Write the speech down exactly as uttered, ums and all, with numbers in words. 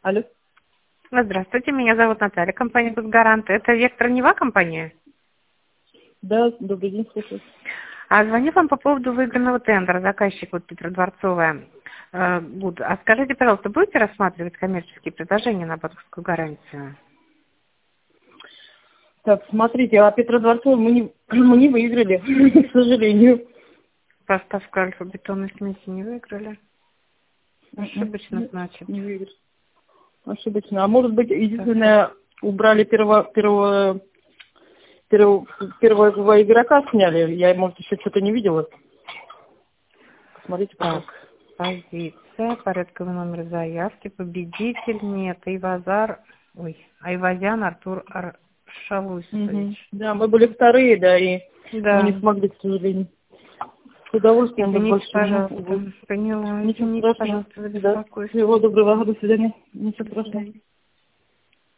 Алло. Здравствуйте, меня зовут Наталья, компания «Госгарант». Это «Вектор Нева» компания? Да, добрый день, слушаю. А звоню вам по поводу выигранного тендера, заказчик вот Петродворцовая. Э, Гуд. А скажите, пожалуйста, будете рассматривать коммерческие предложения на банковскую гарантию? Так, смотрите, а Петродворцовую мы не, мы не выиграли, к сожалению. Поставка альфа-бетонной смеси не выиграли? Ошибочно, Нет, значит. не выиграли. Ошибочно. А может быть, единственное, убрали первого, первого, первого, первого игрока сняли? Я, может, еще что-то не видела. Посмотрите, Так, пожалуйста. позиция, порядковый номер заявки, победитель, нет, Айвазар, ой, Айвазян Артур Угу. Аршалусович. Да, мы были вторые, да, и мы Да. не смогли, к сожалению. С удовольствием вас Извините, большим. Ну, пожалуйста. Поняла. ничего Извините, страшного. пожалуйста, за Да. беспокойство. Всего доброго. До свидания. Ничего До страшного. свидания.